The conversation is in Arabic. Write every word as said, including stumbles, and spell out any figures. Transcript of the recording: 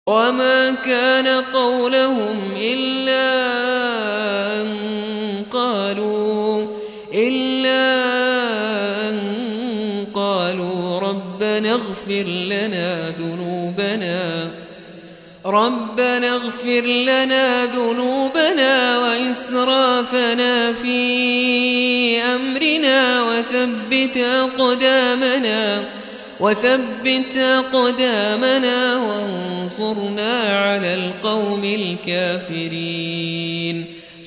وما كان قولهم إلا أن قالوا إلا أن قالوا ربنا اغفر لنا ذنوبنا ربنا اغفر لنا ذنوبنا وإسرافنا في أمرنا وثبت أقدامنا وثبت أقدامنا وانصرنا على القوم الكافرين